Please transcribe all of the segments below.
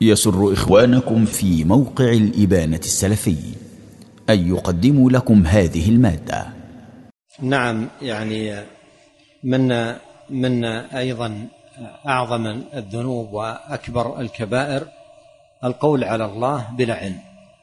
يسر إخوانكم في موقع الإبانة السلفي أن يقدموا لكم هذه المادة. نعم، يعني من أيضا أعظم الذنوب وأكبر الكبائر القول على الله بلا علم.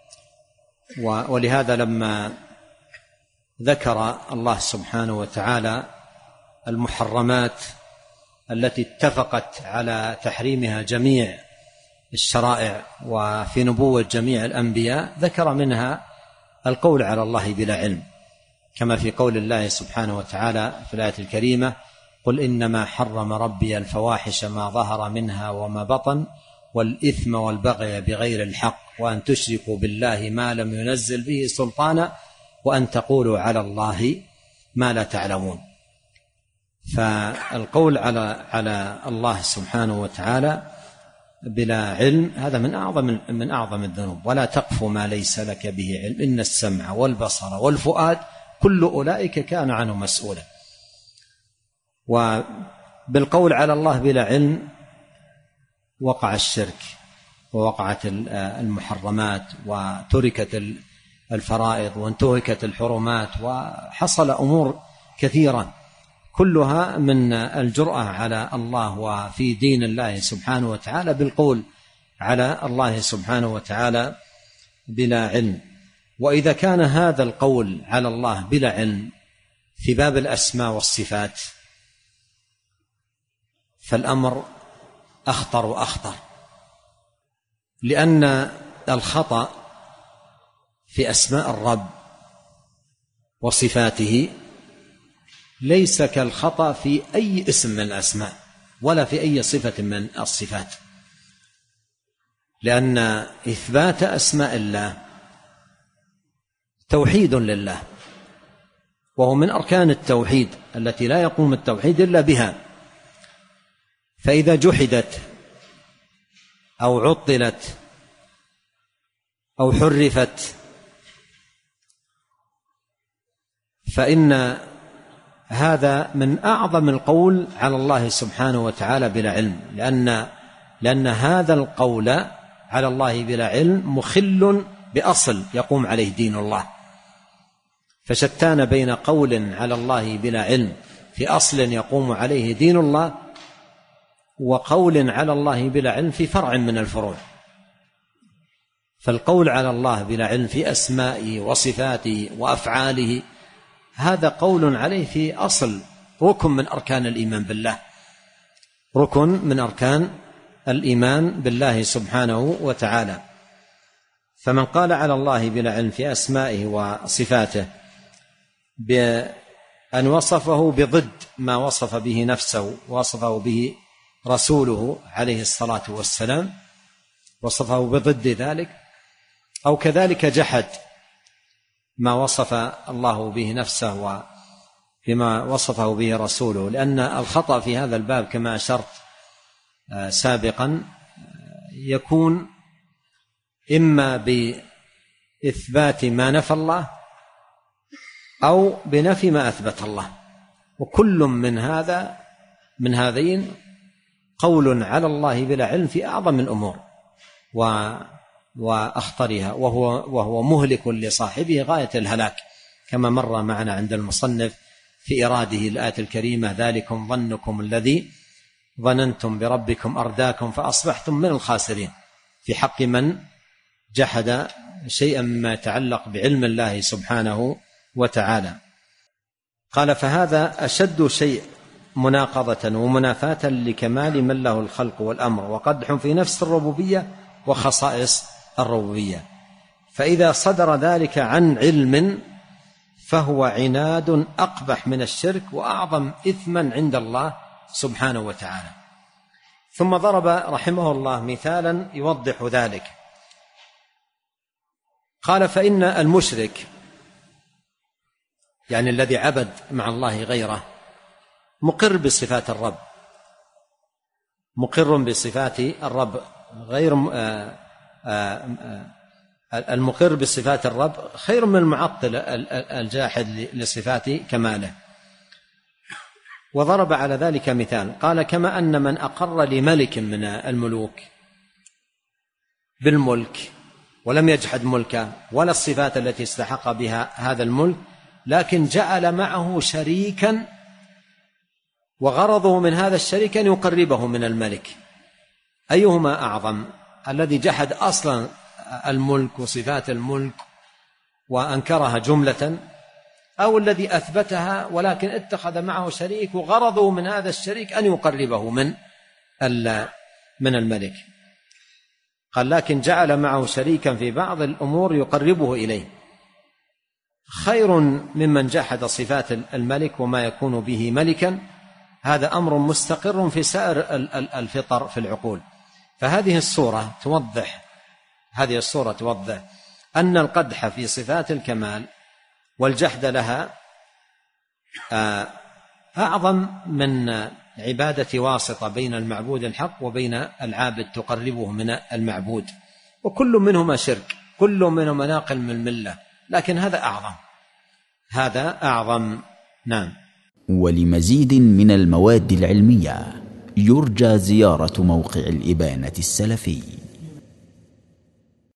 ولهذا لما ذكر الله سبحانه وتعالى المحرمات التي اتفقت على تحريمها جميع الشرائع وفي نبوة جميع الأنبياء، ذكر منها القول على الله بلا علم، كما في قول الله سبحانه وتعالى في الآية الكريمة: قل إنما حرم ربي الفواحش ما ظهر منها وما بطن والإثم والبغي بغير الحق وأن تشركوا بالله ما لم ينزل به سلطانا وأن تقولوا على الله ما لا تعلمون. فالقول على الله سبحانه وتعالى بلا علم هذا من أعظم الذنوب. ولا تقف ما ليس لك به علم إن السمع والبصر والفؤاد كل أولئك كان عنه مسؤولا. وبالقول على الله بلا علم وقع الشرك ووقعت المحرمات وتركت الفرائض وانتهكت الحرمات وحصل أمور كثيرة كلها من الجرأة على الله وفي دين الله سبحانه وتعالى بالقول على الله سبحانه وتعالى بلا علم. وإذا كان هذا القول على الله بلا علم في باب الأسماء والصفات فالأمر أخطر وأخطر، لأن الخطأ في أسماء الرب وصفاته ليس كالخطأ في أي اسم من الأسماء ولا في أي صفة من الصفات، لأن إثبات أسماء الله توحيد لله، وهو من أركان التوحيد التي لا يقوم التوحيد إلا بها. فإذا جحدت أو عطلت أو حرفت فإن هذا من أعظم القول على الله سبحانه وتعالى بلا علم، لأن هذا القول على الله بلا علم مخل بأصل يقوم عليه دين الله. فشتان بين قول على الله بلا علم في أصل يقوم عليه دين الله وقول على الله بلا علم في فرع من الفروع. فالقول على الله بلا علم في أسمائه وصفاته وأفعاله هذا قول عليه في أصل ركن من أركان الإيمان بالله، ركن من أركان الإيمان بالله سبحانه وتعالى. فمن قال على الله بلا علم في أسمائه وصفاته بأن وصفه بضد ما وصف به نفسه ووصفه به رسوله عليه الصلاة والسلام، وصفه بضد ذلك، أو كذلك جحد ما وصف الله به نفسه وبما وصفه به رسوله. لأن الخطأ في هذا الباب كما أشرت سابقا يكون إما بإثبات ما نفى الله أو بنفي ما أثبت الله، وكل من هذين قول على الله بلا علم في أعظم الأمور وأخطرها، وهو مهلك لصاحبه غاية الهلاك، كما مر معنا عند المصنف في إراده الآية الكريمة: ذلكم ظنكم الذي ظننتم بربكم أرداكم فأصبحتم من الخاسرين، في حق من جحد شيئا مما يتعلق بعلم الله سبحانه وتعالى. قال: فهذا أشد شيء مناقضة ومنافاة لكمال من له الخلق والأمر، وقدح في نفس الربوبية وخصائص الربوبية. فإذا صدر ذلك عن علم فهو عناد أقبح من الشرك وأعظم إثما عند الله سبحانه وتعالى. ثم ضرب رحمه الله مثالا يوضح ذلك. قال: فإن المشرك، يعني الذي عبد مع الله غيره، مقر بصفات الرب، مقر بصفات الرب، غير المقر بصفات الرب خير من المعطل الجاحد لصفات كماله. وضرب على ذلك مثال، قال: كما أن من أقر لملك من الملوك بالملك ولم يجحد ملكه ولا الصفات التي استحق بها هذا الملك، لكن جعل معه شريكا، وغرضه من هذا الشريك أن يقربه من الملك. أيهما أعظم؟ الذي جحد أصلا الملك وصفات الملك وأنكرها جملة، أو الذي أثبتها ولكن اتخذ معه شريك وغرضه من هذا الشريك أن يقربه من الملك؟ قال لكن جعل معه شريكا في بعض الأمور يقربه إليه، خير ممن جحد صفات الملك وما يكون به ملكا. هذا أمر مستقر في سائر الفطر في العقول. فهذه الصورة توضح أن القدح في صفات الكمال والجحد لها أعظم من عبادة واسطة بين المعبود الحق وبين العابد تقربه من المعبود، وكل منهما شرك، كل منهما ناقل من الملة، لكن هذا أعظم. نعم. ولمزيد من المواد العلمية يرجى زيارة موقع الإبانة السلفي.